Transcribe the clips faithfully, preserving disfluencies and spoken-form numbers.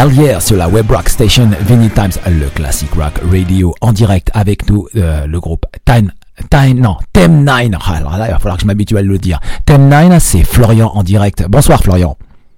Hell Yeah sur la Web Rock Station Vinyl Times, le Classic Rock Radio en direct avec nous, euh, le groupe Time Time, non, Thème neuf. Alors là, il va falloir que je m'habitue à le dire. Thème neuf, c'est Florian en direct. Bonsoir Florian.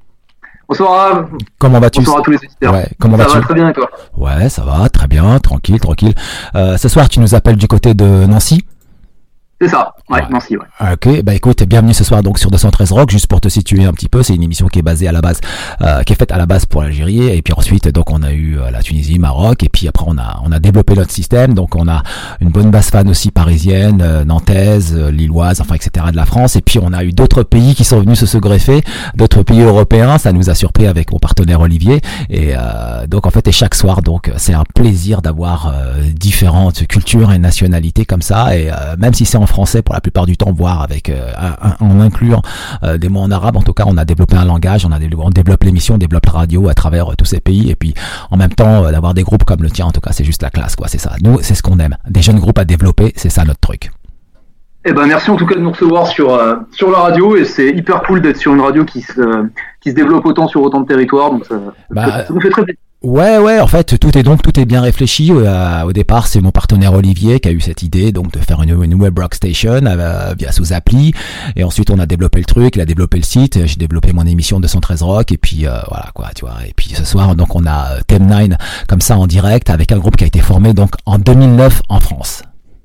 Bonsoir. Comment vas-tu? Bonsoir à tous les auditeurs. Ouais, comment ça vas-tu? va très bien et toi? Ouais, ça va, très bien, tranquille, tranquille. Euh, ce soir, tu nous appelles du côté de Nancy? C'est ça, ouais, ouais. Nancy, ouais. Ok, bah écoute, bienvenue ce soir donc sur deux cent treize Rock, juste pour te situer un petit peu, c'est une émission qui est basée à la base, euh, qui est faite à la base pour l'Algérie, et puis ensuite donc on a eu euh, la Tunisie, Maroc, et puis après on a on a développé notre système, donc on a une bonne base fan aussi parisienne, euh, nantaise, euh, lilloise, enfin et cetera de la France, et puis on a eu d'autres pays qui sont venus se se greffer, d'autres pays européens, ça nous a surpris avec mon partenaire Olivier, et euh, donc en fait et chaque soir donc c'est un plaisir d'avoir euh, différentes cultures et nationalités comme ça, et euh, même si c'est en français pour la plupart du temps, voire avec euh, un, en incluant euh, des mots en arabe. En tout cas, on a développé un langage, on a développé, on développe l'émission, on développe la radio à travers euh, tous ces pays. Et puis, en même temps, euh, d'avoir des groupes comme le tien, en tout cas, c'est juste la classe, quoi. C'est ça. Nous, c'est ce qu'on aime. Des jeunes groupes à développer, c'est ça notre truc. Eh ben, merci en tout cas de nous recevoir sur euh, sur la radio, et c'est hyper cool d'être sur une radio qui se qui se développe autant sur autant de territoires. Donc ça, bah, ça, ça nous fait très plaisir. Ouais, ouais, en fait, tout est donc tout est bien réfléchi. Euh, au départ, c'est mon partenaire Olivier qui a eu cette idée, donc de faire une, une web rock station euh, via sous appli. Et ensuite, on a développé le truc, il a développé le site. J'ai développé mon émission deux cent treize Rock, et puis euh, voilà quoi, tu vois. Et puis ce soir, donc on a Thème neuf comme ça en direct avec un groupe qui a été formé donc en deux mille neuf en France.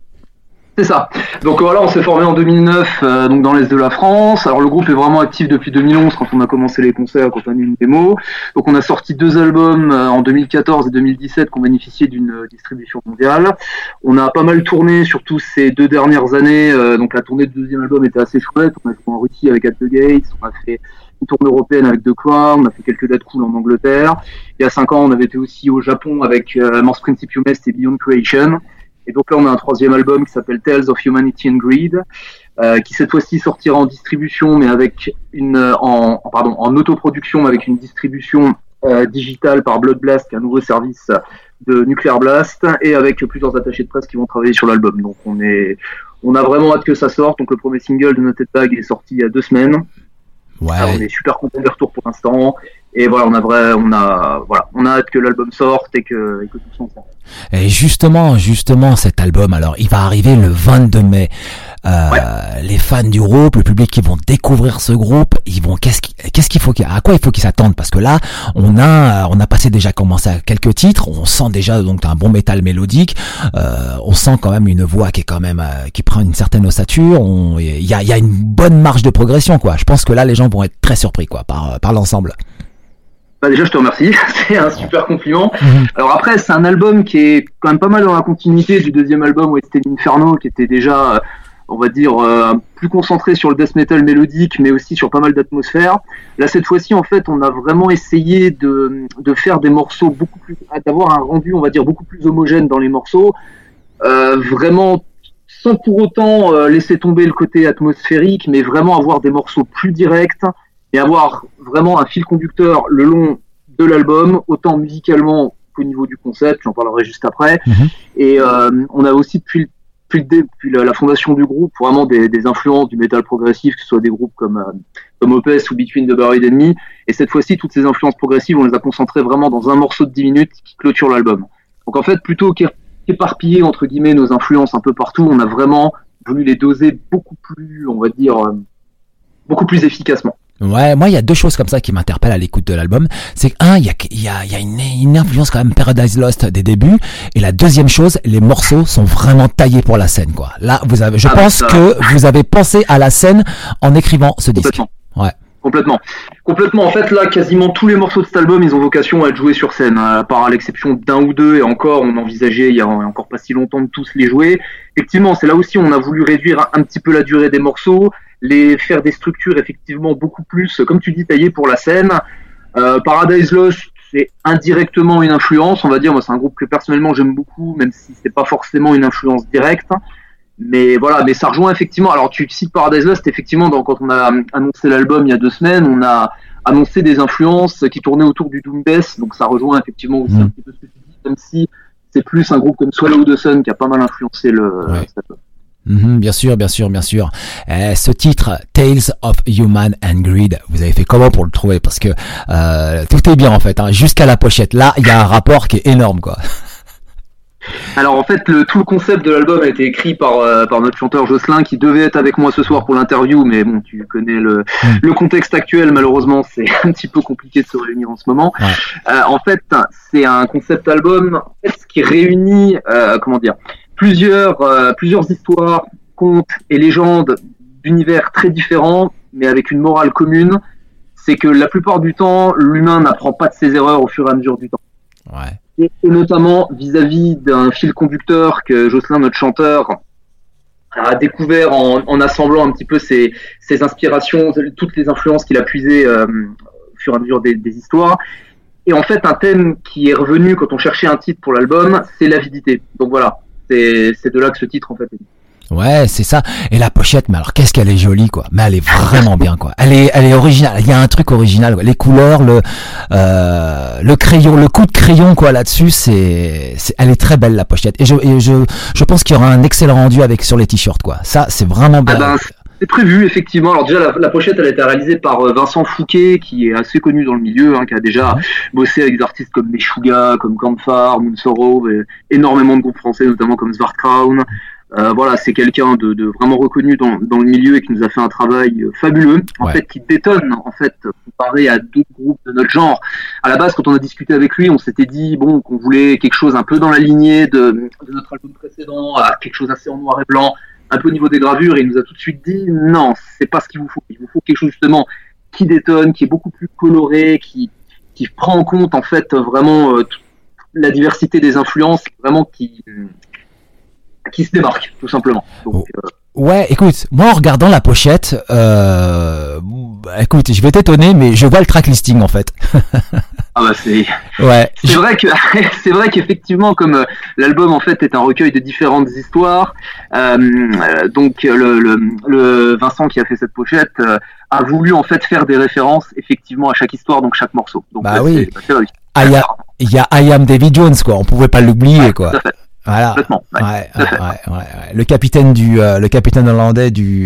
C'est ça. Donc voilà, on s'est formé en deux mille neuf, euh, donc dans l'est de la France. Alors le groupe est vraiment actif depuis deux mille onze quand on a commencé les concerts, quand on a eu une démo. Donc on a sorti deux albums euh, en deux mille quatorze et deux mille dix-sept qui ont bénéficié d'une euh, distribution mondiale. On a pas mal tourné, surtout ces deux dernières années. Euh, donc la tournée du deuxième album était assez chouette. On a joué en Russie avec At the Gates, on a fait une tournée européenne avec The Crown, on a fait quelques dates cool en Angleterre. Il y a cinq ans, on avait été aussi au Japon avec euh, Morse Principium Est et Beyond Creation. Et donc là, on a un troisième album qui s'appelle Tales of Humanity and Greed, euh, qui cette fois-ci sortira en distribution, mais avec une en, en pardon en autoproduction, mais avec une distribution euh, digitale par Blood Blast, qui est un nouveau service de Nuclear Blast, et avec plusieurs attachés de presse qui vont travailler sur l'album. Donc on est on a vraiment hâte que ça sorte. Donc le premier single de Noted Bag est sorti il y a deux semaines. Ouais. Alors, on est super content des retours pour l'instant. Et voilà, on a vrai, on a, voilà, on a hâte que l'album sorte et que, et que tout soit ensemble. Et justement, justement, cet album, alors, il va arriver le vingt-deux mai. Euh, ouais. Les fans du groupe, le public qui vont découvrir ce groupe, ils vont, qu'est-ce qui, qu'est-ce qu'il faut, à quoi il faut qu'ils s'attendent? Parce que là, on a, on a passé déjà commencé à quelques titres, on sent déjà donc un bon métal mélodique, euh, on sent quand même une voix qui est quand même, euh, qui prend une certaine ossature, on, il y a, il y a une bonne marge de progression, quoi. Je pense que là, les gens vont être très surpris, quoi, par, par l'ensemble. Bah déjà, je te remercie. C'est un super compliment. Mmh. Alors après, c'est un album qui est quand même pas mal dans la continuité du deuxième album, Wasted Inferno, qui était déjà, on va dire, euh, plus concentré sur le death metal mélodique, mais aussi sur pas mal d'atmosphère. Là, cette fois-ci, en fait, on a vraiment essayé de, de faire des morceaux beaucoup plus, d'avoir un rendu, on va dire, beaucoup plus homogène dans les morceaux, euh, vraiment sans pour autant euh, laisser tomber le côté atmosphérique, mais vraiment avoir des morceaux plus directs et avoir vraiment un fil conducteur le long de l'album, autant musicalement qu'au niveau du concept, j'en parlerai juste après. Mmh. Et euh, on a aussi depuis, depuis, depuis la, la fondation du groupe vraiment des, des influences du métal progressif, que ce soit des groupes comme, euh, comme Opeth ou Between the Buried Enemy. Et cette fois-ci, toutes ces influences progressives, on les a concentrées vraiment dans un morceau de dix minutes qui clôture l'album. Donc en fait, plutôt qu'éparpiller entre guillemets nos influences un peu partout, on a vraiment voulu les doser beaucoup plus, on va dire, euh, beaucoup plus efficacement. Ouais, moi il y a deux choses comme ça qui m'interpellent à l'écoute de l'album. C'est que un, il y a il y a il y a une, une influence quand même Paradise Lost des débuts, et la deuxième chose, les morceaux sont vraiment taillés pour la scène, quoi. Là, vous avez je ah, pense que vous avez pensé à la scène en écrivant ce disque. Ouais. Complètement. Complètement. En fait, là, quasiment tous les morceaux de cet album, ils ont vocation à être joués sur scène, à part à l'exception d'un ou deux, et encore, on envisageait il y a encore pas si longtemps de tous les jouer. Effectivement, c'est là aussi on a voulu réduire un petit peu la durée des morceaux, les faire des structures effectivement beaucoup plus, comme tu dis, taillées pour la scène. Euh, Paradise Lost, c'est indirectement une influence, on va dire. Moi, c'est un groupe que personnellement j'aime beaucoup, même si c'est pas forcément une influence directe. Mais voilà, mais ça rejoint effectivement. Alors, tu cites Paradise Lost, effectivement, donc, quand on a annoncé l'album il y a deux semaines, on a annoncé des influences qui tournaient autour du Doom Death, donc ça rejoint effectivement aussi mmh. un petit peu ce que tu dis, même si c'est plus un groupe comme Swallow the Sun qui a pas mal influencé le. Ouais. Mmh, bien sûr, bien sûr, bien sûr. Euh, ce titre, Tales of Human and Greed, vous avez fait comment pour le trouver? Parce que euh, tout est bien en fait, hein, jusqu'à la pochette. Là, il y a un rapport qui est énorme, quoi. Alors en fait, le, tout le concept de l'album a été écrit par euh, par notre chanteur Jocelyn, qui devait être avec moi ce soir pour l'interview, mais bon, tu connais le mmh. le contexte actuel. Malheureusement, c'est un petit peu compliqué de se réunir en ce moment. Ouais. Euh, en fait, c'est un concept album en fait, qui réunit, euh, comment dire, plusieurs euh, plusieurs histoires, contes et légendes d'univers très différents, mais avec une morale commune. C'est que la plupart du temps, l'humain n'apprend pas de ses erreurs au fur et à mesure du temps. Ouais. Et notamment vis-à-vis d'un fil conducteur que Jocelyn, notre chanteur, a découvert en, en assemblant un petit peu ses, ses inspirations, toutes les influences qu'il a puisées euh, au fur et à mesure des, des histoires. Et en fait, un thème qui est revenu quand on cherchait un titre pour l'album, c'est l'avidité. Donc voilà, c'est, c'est de là que ce titre en fait est. Ouais, c'est ça. Et la pochette, mais alors qu'est-ce qu'elle est jolie, quoi. Mais elle est vraiment bien, quoi. Elle est, elle est originale. Il y a un truc original, quoi. Les couleurs, le, euh, le crayon, le coup de crayon, quoi, là-dessus, c'est, c'est, elle est très belle, la pochette. Et je, et je, je pense qu'il y aura un excellent rendu avec sur les t-shirts, quoi. Ça, c'est vraiment bien. Ah ben, c'est prévu, effectivement. Alors déjà, la, la pochette, elle a été réalisée par Vincent Fouquet, qui est assez connu dans le milieu, hein, qui a déjà mmh. bossé avec des artistes comme Meshuggah, comme Campfire, Moonsorrow, et énormément de groupes français, notamment comme Svartkraun. Euh, voilà, c'est quelqu'un de, de vraiment reconnu dans, dans le milieu et qui nous a fait un travail fabuleux, en ouais. fait, qui détonne, en fait, comparé à d'autres groupes de notre genre. À la base, quand on a discuté avec lui, on s'était dit, bon, qu'on voulait quelque chose un peu dans la lignée de, de notre album précédent, à quelque chose assez en noir et blanc, un peu au niveau des gravures, et il nous a tout de suite dit, non, c'est pas ce qu'il vous faut. Il vous faut quelque chose, justement, qui détonne, qui est beaucoup plus coloré, qui, qui prend en compte, en fait, vraiment, euh, toute la diversité des influences, vraiment qui, qui se démarque, tout simplement. Donc, euh... Ouais, écoute, moi en regardant la pochette, euh, écoute, je vais t'étonner, mais je vois le track listing en fait. Ah bah c'est. Ouais. C'est je... vrai que c'est vrai qu'effectivement, comme euh, l'album en fait est un recueil de différentes histoires, euh, donc le, le, le Vincent qui a fait cette pochette euh, a voulu en fait faire des références effectivement à chaque histoire, donc chaque morceau. Donc bah là, oui. C'est, bah, c'est ah il y a il y a I Am Davy Jones quoi, on pouvait pas l'oublier ouais, quoi. Tout à fait. Voilà. Ouais, ouais, ouais, ouais, ouais, ouais. Le capitaine du, euh, le capitaine hollandais du,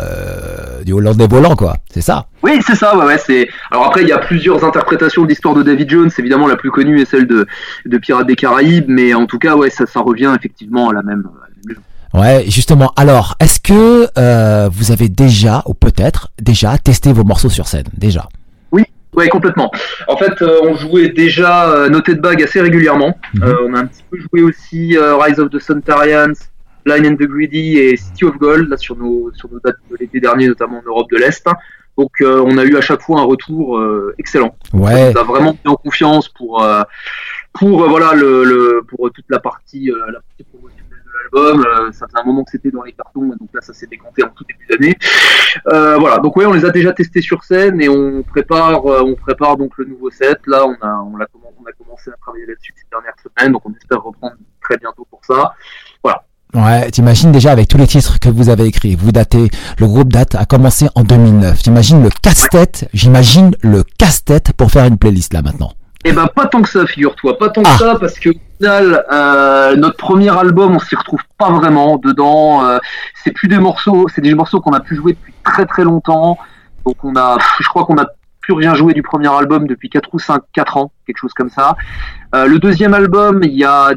euh, du hollandais volant, quoi. C'est ça. Oui, c'est ça. Ouais, ouais. C'est. Alors après, il y a plusieurs interprétations de l'histoire de Davy Jones. Évidemment, la plus connue est celle de, de Pirates des Caraïbes, mais en tout cas, ouais, ça, ça revient effectivement à la même. À la même... Ouais, justement. Alors, est-ce que euh, vous avez déjà, ou peut-être déjà, testé vos morceaux sur scène, déjà? Ouais, complètement. En fait, euh, on jouait déjà euh, Noted Bag assez régulièrement. Mm-hmm. Euh, on a un petit peu joué aussi euh, Rise of the Suntarians, Blind and the Greedy et City of Gold là sur nos sur nos dates de l'été dernier, notamment en Europe de l'Est. Donc, euh, on a eu à chaque fois un retour euh, excellent. Ouais. On a vraiment mis en confiance pour euh, pour euh, voilà le, le pour toute la partie euh, la partie promotionnelle de l'album. Euh, ça faisait un moment que c'était dans les cartons, donc là, ça s'est décanté en tout début d'année. Euh, voilà, donc ouais, on les a déjà testés sur scène et on prépare, euh, on prépare donc le nouveau set. Là, on a, on a, on a commencé à travailler là-dessus ces dernières semaines, donc on espère reprendre très bientôt pour ça. Voilà. Ouais, t'imagines déjà avec tous les titres que vous avez écrits, vous datez, le groupe date a commencé en deux mille neuf. T'imagines le casse-tête, j'imagine le casse-tête pour faire une playlist là maintenant. Eh ben pas tant que ça, figure-toi, pas tant ah. que ça, parce que au final, euh, notre premier album, on s'y retrouve pas vraiment dedans. Euh, c'est plus des morceaux, c'est des morceaux qu'on a pu jouer depuis très très longtemps. Donc on a, je crois qu'on a plus rien joué du premier album depuis quatre ou cinq, quatre ans, quelque chose comme ça. Euh, le deuxième album, il y a,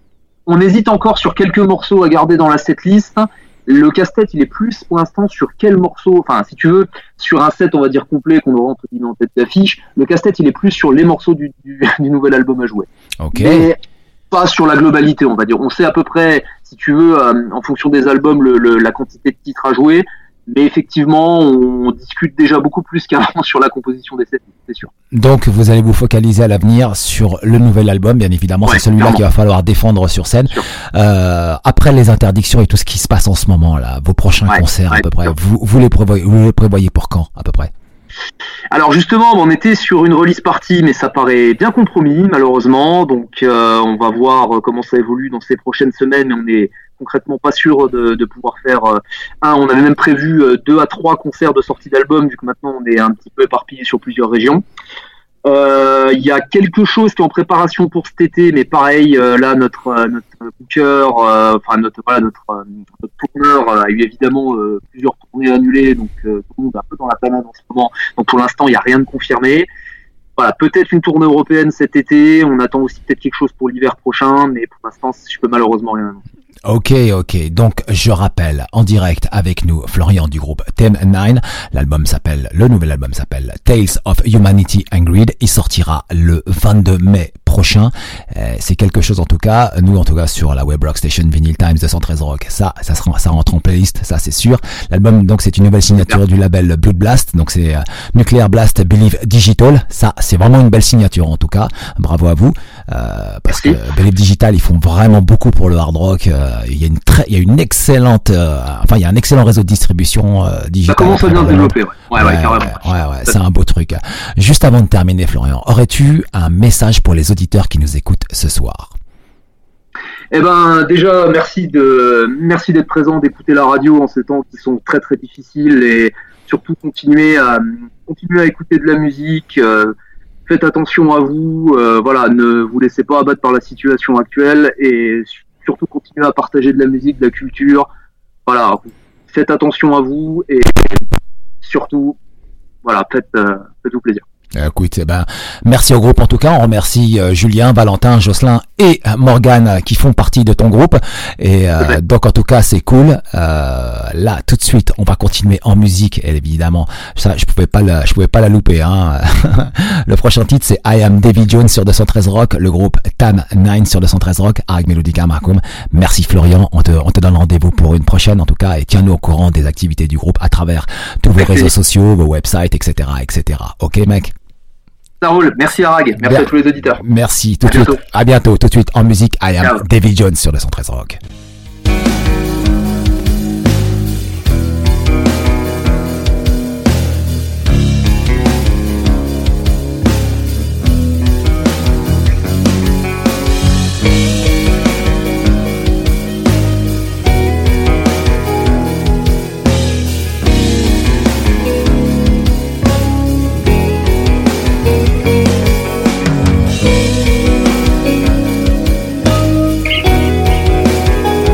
on hésite encore sur quelques morceaux à garder dans la setlist. Le casse-tête, il est plus pour l'instant sur quel morceau, enfin si tu veux, sur un set on va dire complet qu'on aura entre guillemets en tête d'affiche, le casse-tête il est plus sur les morceaux du, du, du nouvel album à jouer. Ok. Mais pas sur la globalité on va dire. On sait à peu près, si tu veux, euh, en fonction des albums, le, le, la quantité de titres à jouer. Mais effectivement, on discute déjà beaucoup plus qu'avant sur la composition des sets, c'est sûr. Donc, vous allez vous focaliser à l'avenir sur le nouvel album, bien évidemment. Ouais, c'est celui-là clairement qu'il va falloir défendre sur scène. Euh, après les interdictions et tout ce qui se passe en ce moment, là, vos prochains ouais, concerts ouais, à peu près, vous, vous, les prévoyez, vous les prévoyez pour quand, à peu près? Alors justement, on était sur une release party, mais ça paraît bien compromis, malheureusement. Donc, euh, on va voir comment ça évolue dans ces prochaines semaines, mais on est concrètement pas sûr de, de pouvoir faire euh, un. On avait même prévu euh, deux à trois concerts de sortie d'album, vu que maintenant on est un petit peu éparpillé sur plusieurs régions. Euh, Il y a quelque chose qui est en préparation pour cet été, mais pareil, euh, là notre euh, notre booker, euh, enfin notre voilà notre, euh, notre tourneur euh, a eu évidemment euh, plusieurs tournées annulées, donc euh, tout le monde est un peu dans la panade en ce moment. Donc pour l'instant, il n'y a rien de confirmé. Voilà, peut-être une tournée européenne cet été. On attend aussi peut-être quelque chose pour l'hiver prochain, mais pour l'instant, je peux malheureusement rien annoncer. Ok, ok. Donc, je rappelle, en direct avec nous, Florian du groupe Theme Nine. L'album s'appelle, le nouvel album s'appelle Tales of Humanity and Greed. Il sortira le vingt-deux mai prochain. Euh, c'est quelque chose en tout cas. Nous, en tout cas, sur la Web Rock Station Vinyl Times deux cent treize Rock. Ça, ça sera, ça rentre en playlist. Ça, c'est sûr. L'album, donc, c'est une nouvelle signature du label Blood Blast. Donc, c'est euh, Nuclear Blast Believe Digital. Ça, c'est vraiment une belle signature en tout cas. Bravo à vous. Euh, parce Merci. que Believe Digital, ils font vraiment beaucoup pour le hard rock. Euh, il y a une très, il y a une excellente, euh, enfin, il y a un excellent réseau de distribution euh, digitale. Ça commence à bien se développer, ouais. Ouais, ouais, ouais, carrément. ouais, ouais, ouais, c'est un beau truc. Juste avant de terminer, Florian, aurais-tu un message pour les auditeurs qui nous écoutent ce soir? Eh ben, déjà, merci de, merci d'être présent, d'écouter la radio en ces temps qui sont très très difficiles, et surtout continuer à, continuer à écouter de la musique. Euh, faites attention à vous. Euh, voilà, ne vous laissez pas abattre par la situation actuelle, et surtout continuer à partager de la musique, de la culture. Voilà, faites attention à vous, et surtout, voilà, faites, euh, faites-vous plaisir. Écoute, eh ben, merci au groupe en tout cas. On remercie euh, Julien, Valentin, Jocelyn et euh, Morgane euh, qui font partie de ton groupe. Et euh, Ouais. donc en tout cas, c'est cool. Euh, là, tout de suite, on va continuer en musique. Et évidemment, ça, je pouvais pas la, je pouvais pas la louper. Hein. Le prochain titre, c'est I Am Davy Jones sur deux cent treize Rock. Le groupe Theme Nine sur deux cent treize Rock. Avec Melodica Marcum. Merci Florian. On te, on te donne rendez-vous pour une prochaine en tout cas. Et tiens-nous au courant des activités du groupe à travers tous vos Merci. réseaux sociaux, vos websites, et cetera, et cetera. Ok, mec. Ça roule. Merci Arag. Merci Bien. à tous les auditeurs. Merci, tout À de suite. bientôt. À bientôt, tout de suite en musique. I am Ciao. Davy Jones sur deux cent treize Rock. Thank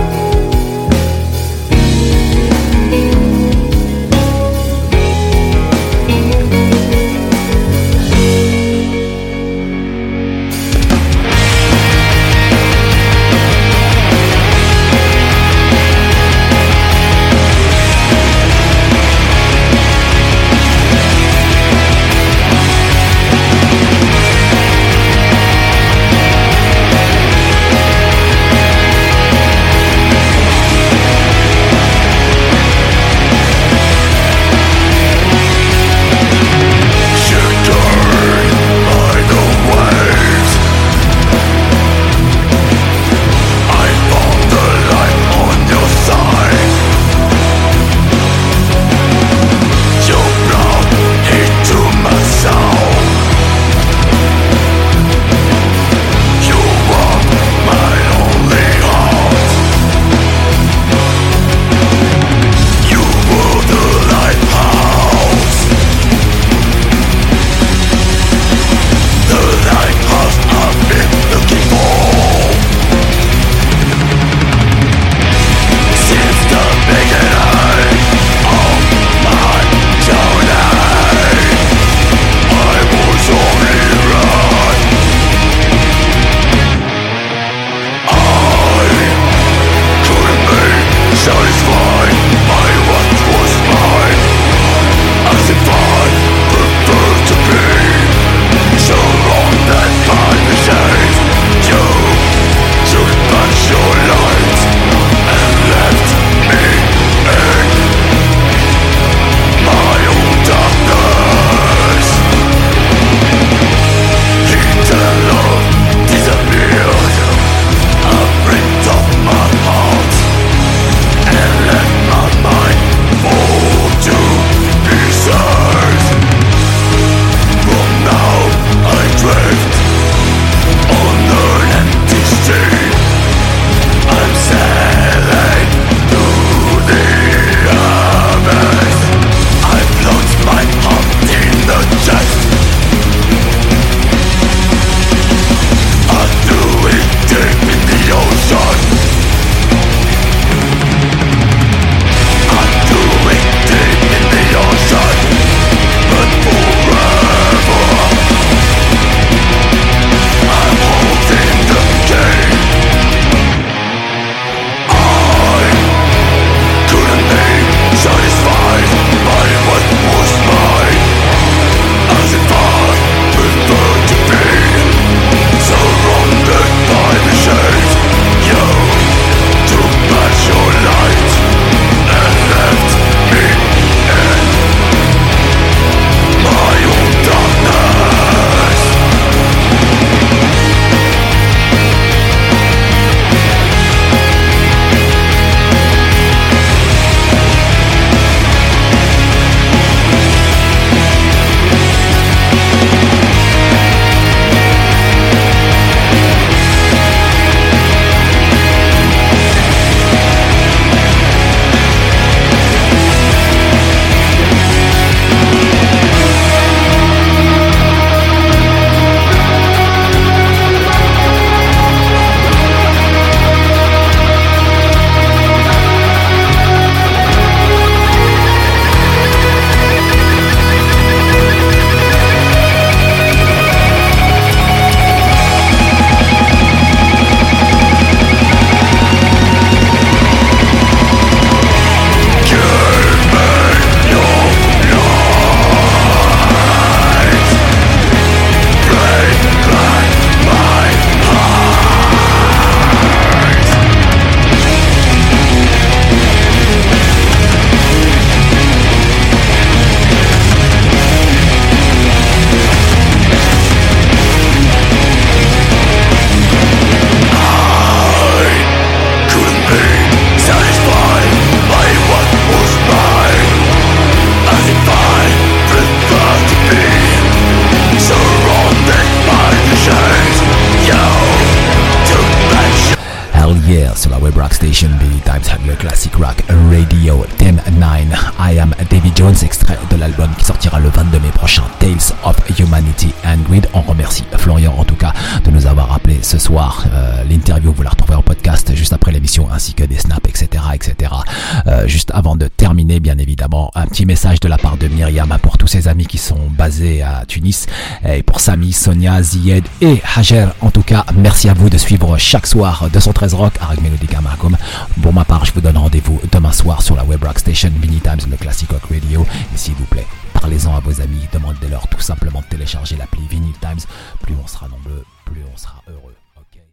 hier sur la web rock station B Times le Classic Rock Radio Theme nine. I am David Jones, extrait de l'album qui sortira le vingt-deux mai prochain, Tales of Humanity and Greed. On remercie Florian en tout cas de nous avoir rappelé ce soir. Euh, l'interview vous la retrouverez en podcast juste après l'émission, ainsi que des snaps, et cetera, et cetera. Euh, juste avant de terminer, bien évidemment, un petit message de la part de Myriam pour tous ses amis qui sont basés à Tunis, et pour Samy, Sonia, Zied et Hajer. En tout cas, merci à vous de suivre chaque soir deux cent treize Rock avec Melodica Marcom. Pour ma part, je vous donne rendez-vous demain soir sur la web rock station Vinny Times, le Classic Rock Radio. Et s'il vous plaît, parlez-en à vos amis, demandez-leur tout simplement de télécharger l'appli Vinyl Times. Plus on sera nombreux, plus on sera heureux.